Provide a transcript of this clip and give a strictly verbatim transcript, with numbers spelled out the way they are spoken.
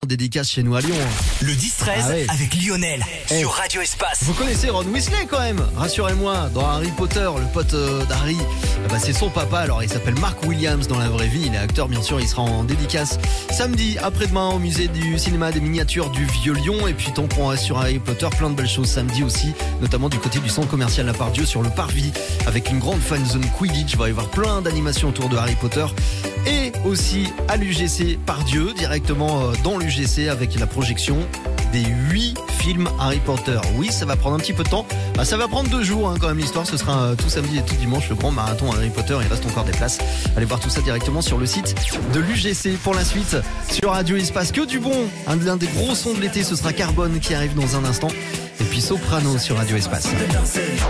Dédicace chez nous à Lyon. Le dix treize Ah ouais. avec Lionel Eh. sur Radio Espace. Vous connaissez Ron Weasley quand même, rassurez-moi, dans Harry Potter, le pote euh, d'Harry, eh ben, c'est son papa, alors il s'appelle Mark Williams dans la vraie vie, il est acteur bien sûr, il sera en dédicace samedi après-demain au musée du cinéma des miniatures du Vieux-Lyon, et puis tant qu'on reste sur Harry Potter, plein de belles choses samedi aussi, notamment du côté du centre commercial La Part-Dieu sur le Parvis, avec une grande fan zone Quidditch, il va y avoir plein d'animations autour de Harry Potter, et aussi à l'U G C Part-Dieu, directement euh, dans l'U G C avec la projection des huit films Harry Potter. Oui, ça va prendre un petit peu de temps. Bah, ça va prendre deux jours hein, quand même l'histoire. Ce sera euh, tout samedi et tout dimanche le grand marathon Harry Potter. Il reste encore des places. Allez voir tout ça directement sur le site de l'U G C. Pour la suite, sur Radio Espace, que du bon. Un, l'un des gros sons de l'été, ce sera Carbone qui arrive dans un instant. Et puis Soprano sur Radio Espace.